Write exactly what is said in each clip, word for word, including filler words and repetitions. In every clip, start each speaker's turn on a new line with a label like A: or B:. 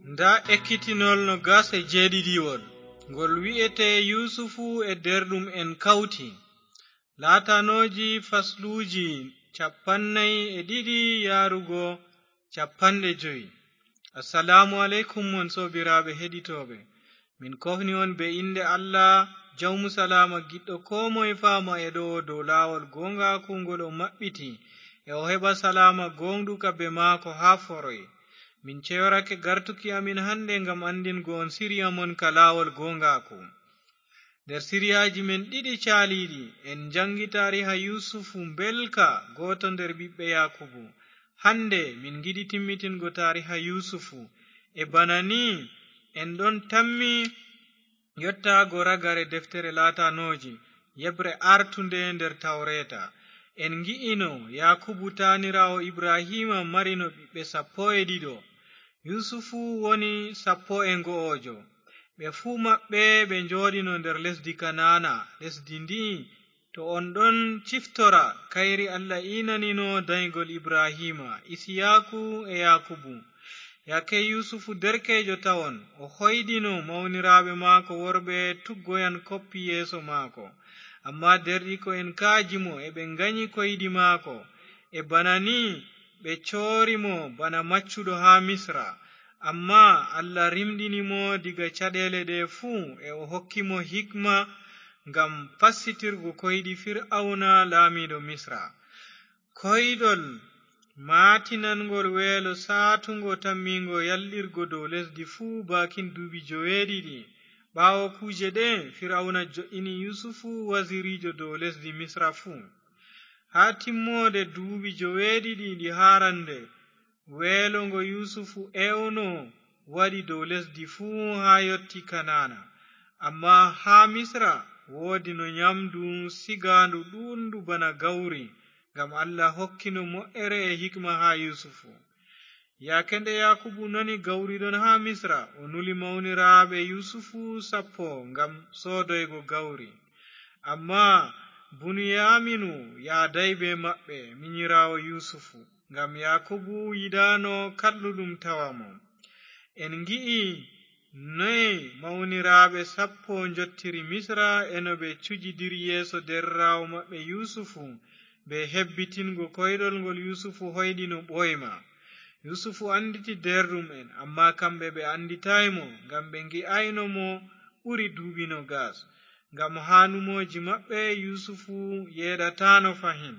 A: nda ekkitinol no gas e jeeɗiɗiwol ngol wi'ete yusufu e derɗum en kawti laatanoji fasluuji capannay e ɗiɗi yarugo capanɗe joyi. Assalamu alaikum mon sobiraɓe heɗitoɓe, min kofni on be inde Allah jawmu salama giɗɗo ko moye fama e ɗo dow lawol gongaku ngol o maɓɓiti e o heɓa salama gonɗuka be maako ha foroy. Min ceyorake gartuki amin hande ngam andingo on siriya mon ka lawol gongaku. Nder siriyaji men ɗiɗi caliɗi en jangi tariha yusufu belka, goto nder ɓiɓɓe yakubu. Hande min giɗi timmitingo tariha yusufu e bana ni en ɗon tammi yottago ragare deftere latanoji yebre artunde nder tawreta. En gi'ino yakubu tanirawo ibrahima marino ɓiɓɓe sappo e ɗiɗo, yusufu woni sappo e go'ojo. ɓe fuu maɓɓe ɓe joɗino nder lesdi kanana. Lesdi ndi to on ɗon ciftora kairi Allah inanino daygol ibrahima, isiyaku e yakubu. Yake yusufu derkejo tawon o hoydino mawniraɓe maako worɓe tuggoyan koppi yeeso maako, amma derɗiko en kaajimo e ɓe ganyi koyɗi maako e bana ni ɓe coorimo bana maccuɗo ha misra. Amma Allah rimɗinimo diga caɗele ɗe fuu e o hokkimo hikma ngam fassitirgo koyɗi fir'auna laamiɗo misra. Koyɗol maatinangol weelo saatungo tammingo yallirgo dow lesdi fuu bakin duuɓi joweeɗiɗi. ɓaawo kuje ɗe fir'auna jo'ini yusufu wazirijo dow lesdi misra fuu. Ha timmode duuɓi joweeɗiɗi ɗi harande weelo ngo yusufu ewno waɗi dow lesdi fuu ha yotti kanana. Amma ha misra woodi no nyamdu sigandu ɗuundu bana gawri, ngam Allah hokkino mo'ere e hikma ha yusufu. Yake nde yakubu nani gawri ɗon ha misra, o nuli mawniraɓe yusufu sappo ngam sodoygo gawri. Amma buniyaminu yaaday be maɓɓe minyirawo yusufu, ngam yakubu yidano kalluɗum tawamo. En gi'i noye mawniraɓe sappo jottiri misra eno ɓe cujidiri yeeso derrawo maɓɓe yusufu be hebbitingo koyɗol ngol yusufu hoyɗino ɓoyma. Yusufu anditi derɗum en, amma kamɓe ɓe anditaymo ngam ɓe gi'ayno mo ɓuri duuɓi nogas. Ngam hanumoji maɓɓe yusufu yeɗatano fahin.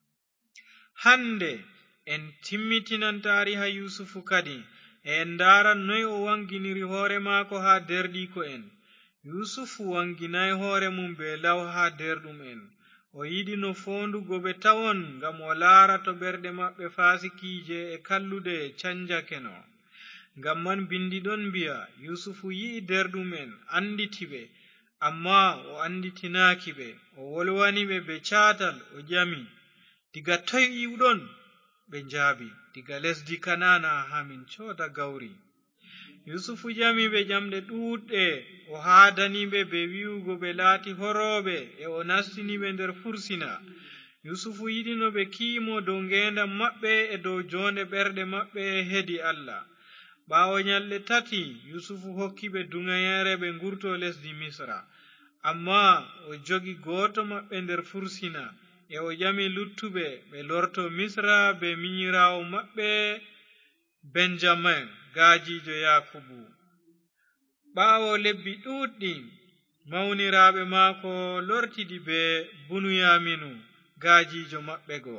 A: Hande en timmitinan tariha yusufu kadi e en ndaran noy o wanginiri hoore maako ha derɗiko en. yusufu wanginay hoore mum be law ha derɗum en. O yiɗi no fondugo ɓe tawon ngam o laara to ɓerɗe maɓɓe fasikije e kallude canjakeno. Ngam man bindi ɗon mbi'a yusufu yi'i derɗum en anditi ɓe, amma o anditinaki ɓe. O wolwani ɓe be catal, o ƴami, diga toy iwɗon? Ɓe njaabi, diga lesdi kanana ha min cooda gawri. yusufu ƴami ɓe ƴamɗe ɗuɗɗe, o haadaniɓe be wi'ugo ɓe laati horoɓe e o nastiniɓe nder fursina. yusufu yiɗi no ɓe kiimo dow ngendam maɓɓe e dow jonde ɓerɗe maɓɓe hedi Allah. ɓaawo nyalɗe tati yusufu hokki ɓe dungayere ɓe ngurto lesdi misra, amma o jogi goto maɓɓe nder fursina e o ƴami luttuɓe ɓe lorto misra be minyirawo maɓɓe benjamin, gaajijo yakubu. ɓaawo lebbi ɗuɗɗi mawniraɓe maako lortiɗi be bunuyaminu, gaajijo maɓɓe go.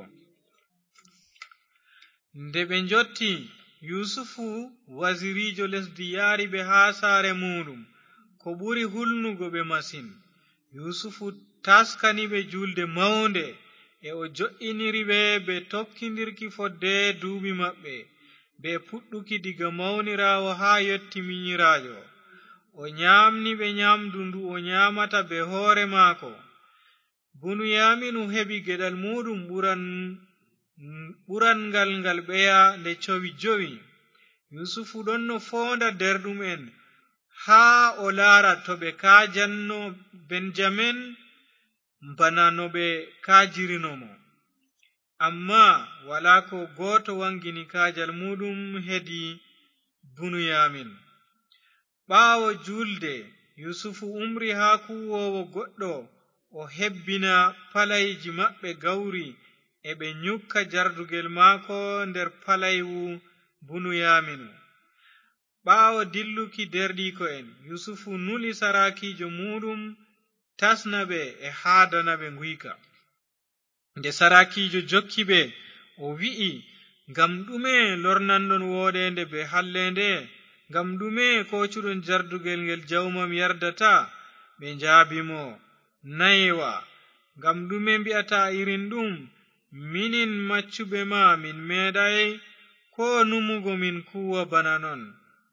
A: Nde ɓe jotti yusufu wazirijo lesdi yaari ɓe ha saare muɗum ko ɓuri hulnugo ɓe masin. yusufu taskani ɓe julde mawnde e o jo'iniri ɓe be tokkidirki fodde duuɓi maɓɓe be puɗɗuki diga mawnirawo ha yotti minyirajo. o nyamni ɓe nyamdu ndu o nyamata be hoore maako. bunuyaminu heɓi geɗal muɗum ɓuran ɓurangal ngal ɓeya nde cowi jowi. yusufu ɗon no fonda derɗum en ha o laara to ɓe kajanno benjamin bana no ɓe kajirinomo, amma wala ko goto wangini kajal muɗum hedi Bunyamin. Ɓaawo julde Yusufu umri haa kuwoowo goɗɗo o hebbina palayji maɓɓe gawri e ɓe nyukka jardugel maako nder palaywu Bunyaminu. Ɓaawo dilluki derɗiiko'en, Yusufu nuli sarakiijo muɗum tasna ɓe e haadana ɓe nguyka. Nde sarakiijo jokki ɓe, o wi'i, ngam ɗume lornanɗon woɗende be hallende? Ngam ɗume kocuɗon jardugel ngel jawmam yardata? Ɓe njaabi mo, naywa, ngam ɗume mbi'ata irin ɗum? Minin maccuɓe ma min meeɗay ko numugo min kuwa bana non.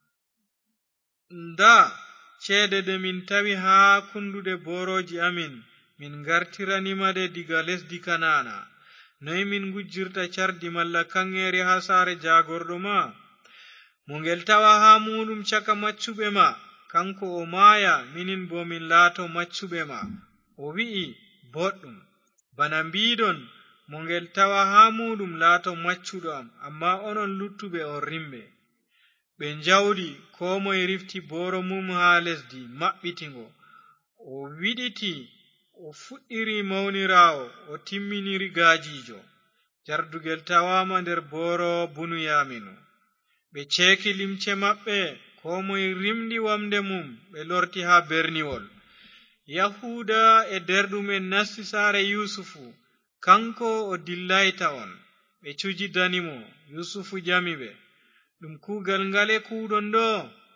A: Nda ceede de min tawi haa kunduɗe boroji amin, min gartiranimade diga lesdi Kanana. Noy min gujjirta cardi malla kangeri haa saare jagorɗo ma? Mo ngel tawa haa muɗum caka maccuɓe ma, kanko o maaya, minin bo min laato maccuɓe ma. O wi'i, boɗɗum, bana mbiɗon, mo ngel tawa haa muɗum laato maccuɗo am, amma onon luttuɓe on rimɓe. Ɓe njawɗi, ko moye rifti boro mum haa lesdi maɓɓitingo. O wiɗiti, o fuɗɗiri mawniraawo, o timminiri gaajijo. Jardugel tawama nder boro Bunyaminu. Ɓe ceeki limce maɓɓe, ko moye rimɗi wamde mum, ɓe lorti haa berniwol. Yahuda e derɗumen nasti saare Yusufu, kanko o dillayta on. Ɓe cujidanimo. Yusufu ƴami ɓe, ɗum kuugal ngale kuuɗon ɗo?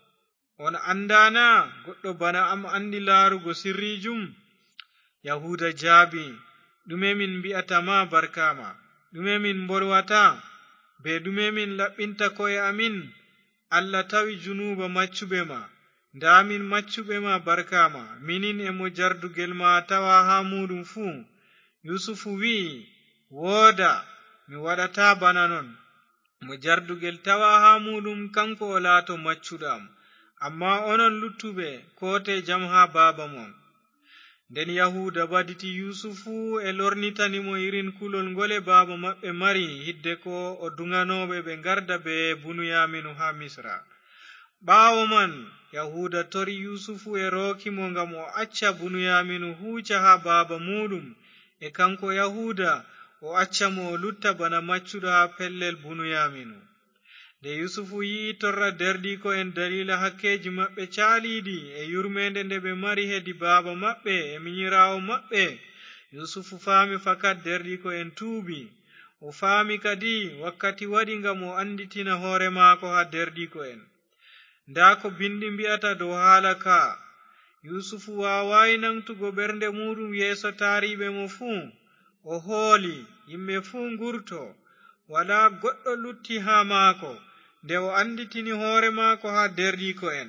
A: On andana goɗɗo bana am andi laarugo sirrijum? Yahuda jaabi, ɗume min mbi'ata ma barkama? Ɗume min mbolwata? Be ɗume min laɓɓinta ko'e amin? Allah tawi junuba maccuɓe ma. Nda min maccuɓe ma barkama, minin e mo jardugel ma tawa haa muɗum fuu. Yusufu wi'i, wooda, mi waɗata bana non. Mo jardugel tawa haa muɗum kanko o laato maccuɗam, amma onon luttuɓe kote jam haa baaba mon. Nden Yahuda baditi Yusufu e lornitanimo irin kulol ngole baaba maɓɓe mari hidde ko o dunganoɓe ɓe garda be Bunyaminu haa Misra. Ɓaawo man Yahuda tori Yusufu e rookimo ngam o acca Bunyaminu huuca haa baaba muɗum, e kanko Yahuda o acca mo o lutta bana maccuɗo haa pellel Bunyaminu. Nde Yusufu yi'i torra derɗiko en dalila hakkeji maɓɓe caaliɗi e yurmende nde ɓe mari hedi baaba maɓɓe e minyiraawo maɓɓe, Yusufu faami fakat derɗiko en tuubi. O faami kadi wakkati waɗi ngam o anditina hoore maako haa derɗiko en. Nda ko bindi mbi'ata dow haala ka, Yusufu waawayi nangtugo ɓernde muɗum yeeso taariɓe mo fuu. O hooli, yimɓe fuu ngurto, wala goɗɗo lutti haa maako, nde o anditini hoore maako haa derɗiko en.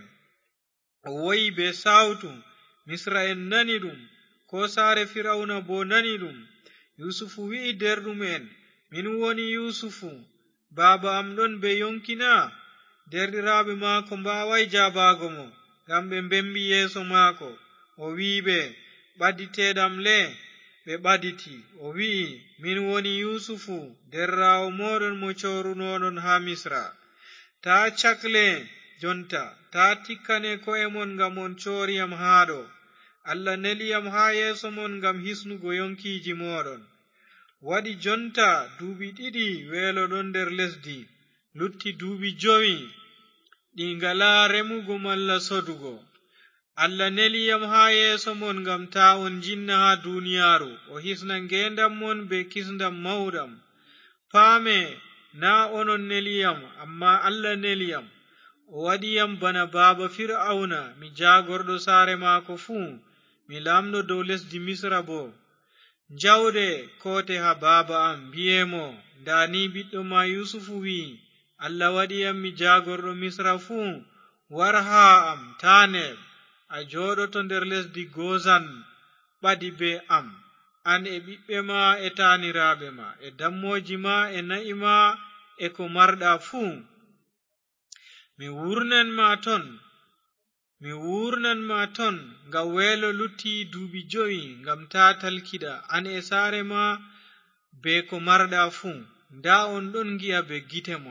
A: O woyi be sawtu, Misra en nani ɗum, ko saare Firawna bo nani ɗum. Yusufu wi'i derɗum en, min woni Yusufu, baaba am ɗon be yonkina? Derɗiraaɓe maako mbawai jaabago mo, ngam ɓe mbembi yeeso maako. O wi'iɓe, ɓadditeɗam le? Ɓe ɓaditi. O wi'i, min woni Yusufu, derrawo moɗon mo corunoɗon haa Misra. Ta cakle jonta, ta tikkane ko'e mon ngam on coriyam haɗo. Allah neliyam haa yeeso mon ngam hisnugo yonkiji moɗon. Waɗi jonta duuɓi ɗiɗi weelo ɗon nder lesdi, lutti duuɓi jowi ɗi ngala remugo malla sodugo. Allah neliyam haa yeeso mon ngam ta on jinna haa duniyaaru, o hisna ngendam mon be kisndam mawɗam. Paame, na onon neliyam, amma Allah neliyam. O waɗiyam bana baaba Fir'auna, mi jagorɗo saare maako fuu, mi lamɗo dow lesdi Misra bo. Jawɗe kote haa baaba am, mbiyemo, ndani ɓiɗɗo ma Yusufu wi'i, Allah waɗiyam mi jagorɗo Misra fuu, war haa am, taaneb, a joɗoto nder lesdi Gozan, ɓadi be am, an e ɓiɓɓe ma e taaniraɓe ma, e dammoji ma e na'i ma e ko marɗa fuu. Mi wurnan ma ton, mi wurnan ma ton, ngam weelo lutti duuɓi jowi, ngam ta talkiɗa, an e saare ma be ko marɗa fuu. Nda on ɗon gi'a be gite mon.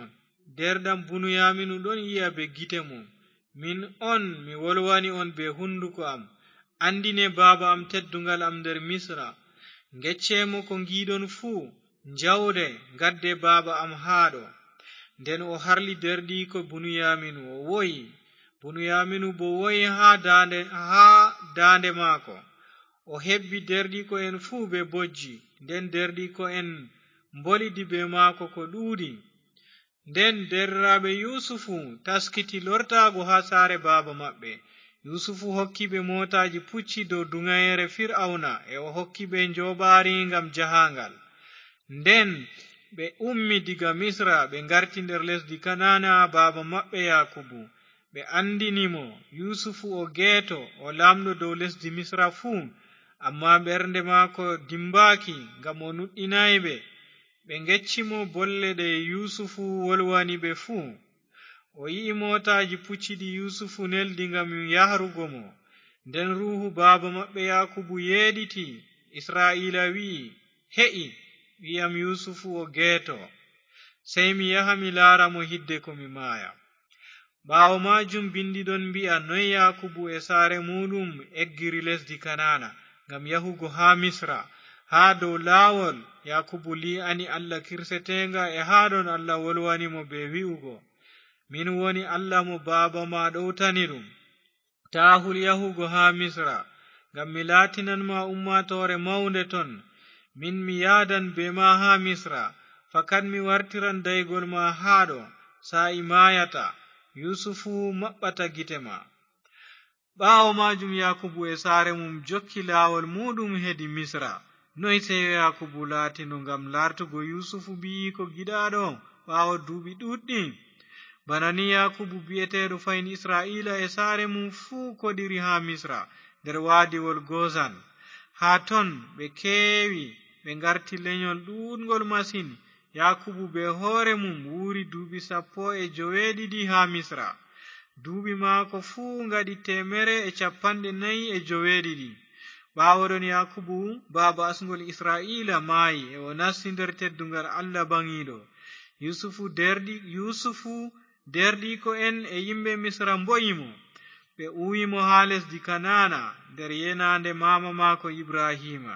A: derɗam Bunuyaminu ɗon yi'a be gite mum, min on mi wolwani on be hunduko am, andine baba am teddungal am nder Misra, geccemo ko giɗon fuu, jawde gadde baba am haɗo. Nden o harli derɗiko Bunuyaminu o woyi, Bunuyaminu bo woyi ha dande ha dande maako. O hebbi derɗiko en fuu be bojji, nden derɗiko en mbolidi be maako ko ɗuuɗi. Nden derraɓe Yusufu taskiti lortago ha saare baba maɓɓe. Yusufu hokki ɓe motaji pucci dow dungayere Fir'auna, e o hokki ɓe njoɓari ngam jahangal. Nden ɓe ummi diga Misra ɓe ngarti nder lesdi Kanana baba maɓɓe Yakubu. Ɓe andinimo Yusufu o geeto, o lamɗo dow lesdi Misra fuu, amma ɓernde maako dimbaki ngam o nuɗɗinayi ɓe. Ɓe geccimo bolle ɗe Yusufu wolwani ɓe fuu. O yi'i motaji pucciɗi Yusufu neldi ngam yahrugo mo. Nden ruhu baba maɓɓe Yakubu yeɗiti. Isra'ila wi'i, he'i, wi'am Yusufu o geeto, sey mi yaha mi laara mo hidde ko mi maaya. Ɓaawo majum bindi ɗon mbi'a noy Yakubu e saare muɗum eggiri lesdi Kanana ngam yahugo ha Misra. Ha dow laawol Yakubu li'ani Allah kirsetenga, e haɗon Allah wolwani mo be wi'ugo, min woni Allah mo baba ma ɗowtani ɗum, ta hul yahugo ha Misra, ngam mi laatinan ma ummatore maunde ton. Min mi yaadan be ma ha Misra, fakat mi wartiran daygol ma haɗo, sa'i mayata Yusufu maɓɓata gite ma. Ɓaawo majum Yakubu e saare mum jokki laawol muɗum hedi Misra. Noy seyo Yakubu laatino ngam lartugo Yusufu biyiko giɗaɗo ɓaawo duuɓi ɗuɗɗi? Bana ni Yakubu bi'eteɗo fayin Isra'ila e saare mum fuu koɗiri ha Misra nder waadiwol Gozan. Ha ton ɓe keewi, ɓe ngarti lenyol ɗuɗgol masin. Yakubu be hoore mum wuuri duuɓi sappo e joweeɗiɗi ha Misra. Duuɓi maako fuu ngaɗi temere e capanɗe nayi e joweeɗiɗi. Ɓaawo ɗon Yakubu baba asngol Isra'ila maayi, e o nasti nder teddungal Allah bangiɗo. Yusufu derdi Yusufu derɗiko en e yimɓe Misra mboyimo. Ɓe uwimo ha lesdi Kanana nder yenande mama maako Ibrahima.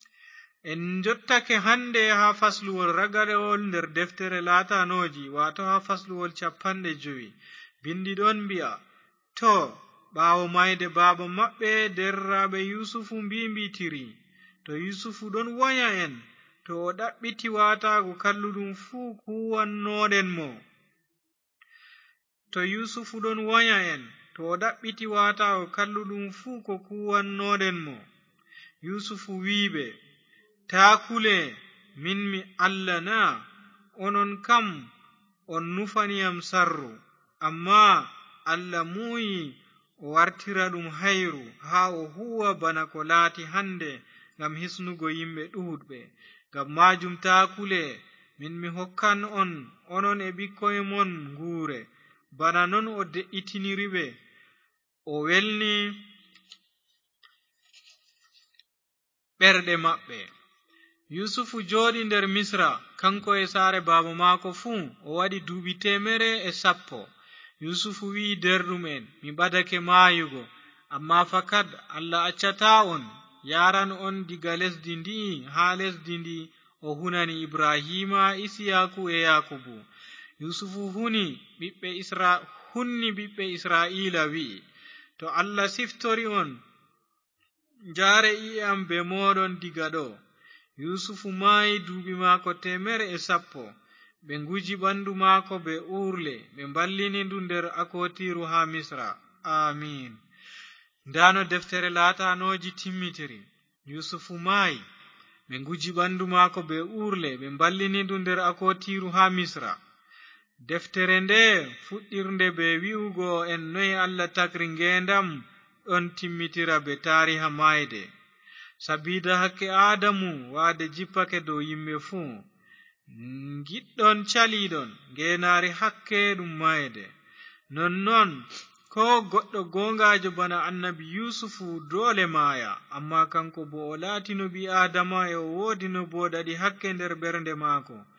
A: En jottake hande ha fasluwol ragalewol nder deftere Latanoji, wato ha fasluwol capanɗe jowi. Bindi ɗon mbi'a, to ɓaawo mayde baba maɓɓe derraɓe Yusufu mbimbitiri, to Yusufu ɗon wanya en, to o ɗaɓɓiti watago kalluɗum fuu kuwannoɗen mo. To Yusufu ɗon wanya en, to o ɗaɓɓiti watago kalluɗum fuu ko kuwannoɗen mo. Yusufu wiɓe, takule, min mi Allah na, onon kam on nufaniyam sarru, amma Allah muyi o wartira ɗum hayru, ha o huwa bana ko laati hande ngam hisnugo yimɓe ɗuɗɓe. Ngam majum takule, min mi hokkan on onon e ɓikkoye mon nguure, bana non o de'itiniriɓe, o welni ɓerɗe maɓɓe. Yusufu jooɗi nder Misra, kanko e saare baba maako fuu, o waɗi duuɓi temere e sappo. Yusufu wi'i derɗum en, mi ɓadake maayugo, amma fakat Allah accata on, yaran on diga lesdi ndi ha lesdi ndi o hunani Ibrahima, Isiyaku e Yakubu. Yusufu huni ɓiɓɓe Isra hunni ɓiɓɓe Isra'ila wi'i, to Allah siftori on, njare i'e am be moɗon diga ɗo. Yusufu maayi duuɓi maako temere e sappo. Ɓe nguji ɓandu maako be urle, ɓe mballini ndu nder akotiru ha Misra. Amin. Ndano deftere Latanoji timmitiri. Yusufu maayi, ɓe nguji ɓandu maako be urle, ɓe mballini ndu nder akotiru ha Misra. Deftere nde fuɗɗirde be wi'ugo en noy Allah takri ngendam ɗon timmitira be tariha mayde. Sabida hakke Adamu waade jippake dow yimɓe fuu, giɗɗon caliɗon ngenari hakke ɗum mayde. Nonnon ko goɗɗo gongajo bana annabi Yusufu dole maaya, amma kanko bo o laatino ɓi Adama, e o woodi no boɗaɗi hakke nder ɓernde maako.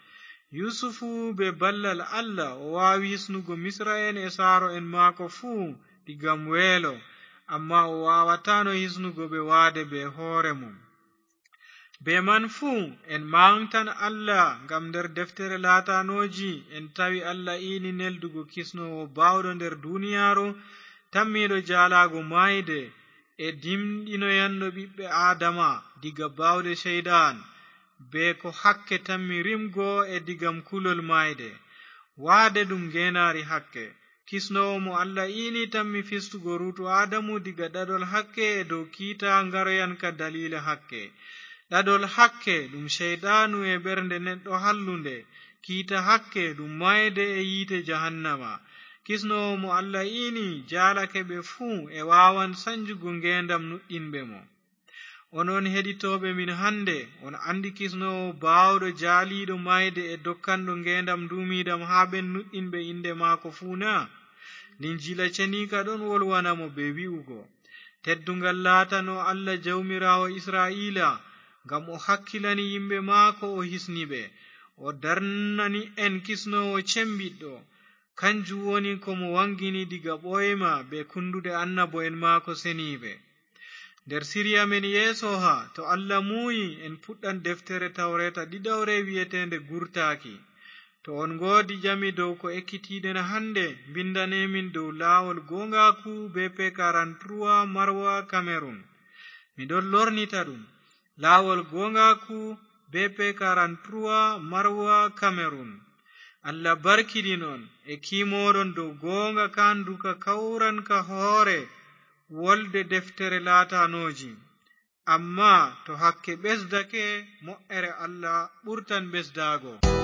A: yusufu be ballal Allah o waawi hisnugo misra'en e saaro en maako fuu digam weelo, amma o waawatano hisnugo ɓe waade be hoore mum. Be man fuu en mawntan Allah ngam nder deftere laatanoji en tawi Allah iini neldugo kisnowo baawɗo nder duniyaaru tammiiɗo jaalaago maayde e dimɗinoyanɗo ɓiɓɓe aadama diga baawɗe sheyɗan be ko hakke tammi rimgo e digam kulol maayde waade ɗum geenaari hakke. Kisnowo mo Allah iini tammi fistugo ruutu Aadamu diga ɗaɗol hakke e dow kiita ngaroyanka dalila hakke. Ɗaɗol hakke ɗum sheyɗanu e ɓernde neɗɗo hallunde, kiita hakke ɗum maayde e yiite jahannama. Kisnowo mo Allah iini jaalake ɓe fuu e waawan sanjugo ngeendam nuɗɗinɓe mo. Onon heɗitooɓe min hannde, on andi kisnowo baawɗo jaaliiɗo maayde e dokkanɗo ngeendam duumiidam haa ɓen nuɗɗinɓe inde maako fuu na? Linjiila ceniika ɗon wolwana mo be wi'ugo, teddungal laatano Allah jawmiraawo Israa'iila, ngam o hakkilani yimɓe maako o hisniɓe, o darnani en kisnowo cembiɗɗo, kanjum woni ko mo wangini diga ɓoyma be kundude annabo en maako seniiɓe. Nder siriya men yeeso ha, to Allah muuyi en puɗɗan deftere tawreta ɗiɗawre wi'etende gurtaaki. To on ngoodi jami dow ko ekkitiɗen hannde, mbindanemin dow laawol gongaku B P quarante-trois Marwa Cameroon. Miɗon lornita ɗum, laawol gongaku B P quarante-trois Marwa Cameroon. Allah barkiɗinon e kiimoɗon dow gonga kanduka kawran ka hoore wolde deftere laatanoji. Amma to hakke ɓesdake, mo'ere Allah ɓurtan ɓesdago.